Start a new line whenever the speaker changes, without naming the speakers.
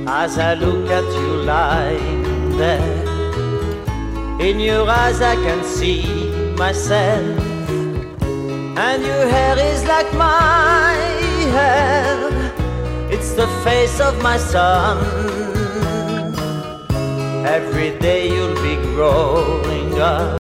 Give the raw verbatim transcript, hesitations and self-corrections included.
As I look at you lying there, in your eyes I can see myself, and your hair is like my hair. It's the face of my son. Every day you'll be growing up,